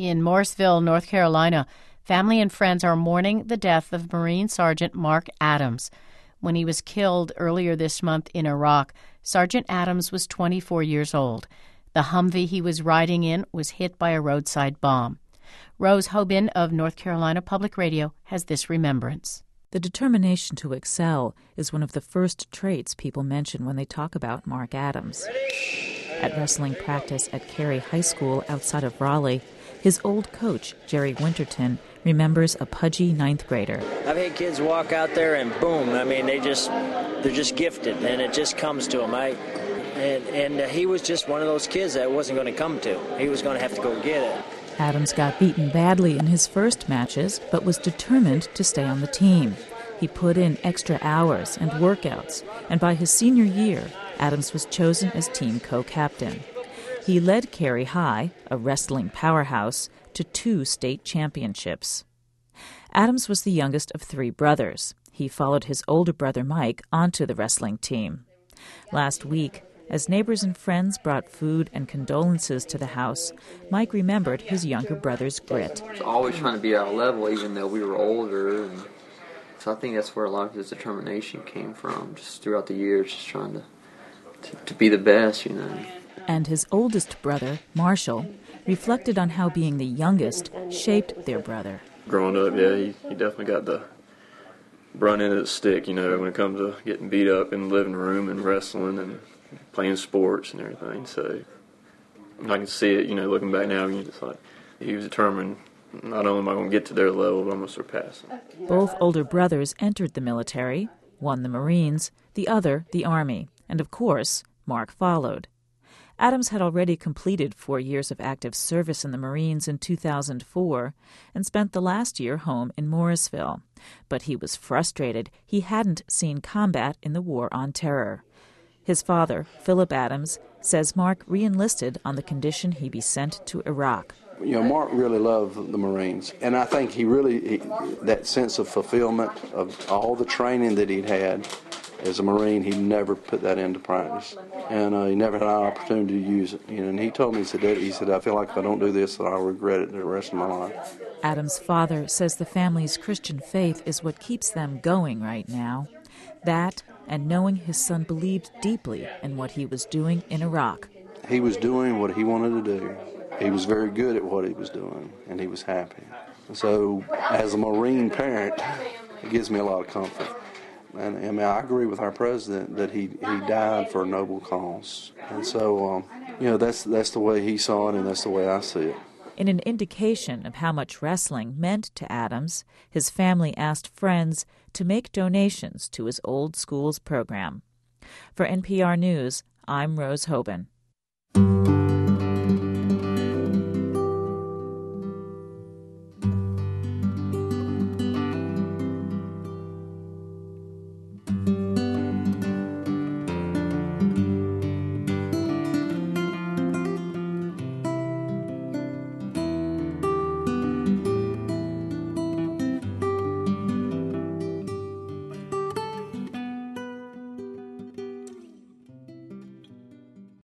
In Morrisville, North Carolina, family and friends are mourning the death of Marine Sergeant Mark Adams. When he was killed earlier this month in Iraq, Sergeant Adams was 24 years old. The Humvee he was riding in was hit by a roadside bomb. Rose Hobin of North Carolina Public Radio has this remembrance. The determination to excel is one of the first traits people mention when they talk about Mark Adams. At wrestling practice at Cary High School outside of Raleigh, his old coach, Jerry Winterton, remembers a pudgy ninth grader. I've had kids walk out there and boom, I mean, they're just gifted, and it just comes to them. And he was just one of those kids that wasn't going to come to. He was going to have to go get it. Adams got beaten badly in his first matches, but was determined to stay on the team. He put in extra hours and workouts, and by his senior year, Adams was chosen as team co-captain. He led Cary High, a wrestling powerhouse, to 2 state championships. Adams was the youngest of 3 brothers. He followed his older brother Mike onto the wrestling team. Last week, as neighbors and friends brought food and condolences to the house, Mike remembered his younger brother's grit. I was always trying to be at our level, even though we were older. And so I think that's where a lot of his determination came from, just throughout the years, just trying to be the best, you know. And his oldest brother, Marshall, reflected on how being the youngest shaped their brother. Growing up, yeah, he definitely got the brunt end of the stick, you know, when it comes to getting beat up in the living room and wrestling and playing sports and everything. So I can see it, you know, looking back now, and it's like he was determined, not only am I going to get to their level, but I'm going to surpass them. Both older brothers entered the military, one the Marines, the other the Army, and of course, Mark followed. Adams had already completed 4 years of active service in the Marines in 2004 and spent the last year home in Morrisville. But he was frustrated he hadn't seen combat in the War on Terror. His father, Philip Adams, says Mark re-enlisted on the condition he be sent to Iraq. You know, Mark really loved the Marines, and I think that sense of fulfillment of all the training that he'd had as a Marine, he never put that into practice, and he never had an opportunity to use it. You know, and he told me, he said, I feel like if I don't do this, that I'll regret it the rest of my life. Adam's father says the family's Christian faith is what keeps them going right now. That, and knowing his son believed deeply in what he was doing in Iraq. He was doing what he wanted to do. He was very good at what he was doing, and he was happy. So, as a Marine parent, it gives me a lot of comfort. And I mean, I agree with our president that he died for a noble cause. And so, you know, that's the way he saw it, and that's the way I see it. In an indication of how much wrestling meant to Adams, his family asked friends to make donations to his old school's program. For NPR News, I'm Rose Hobin.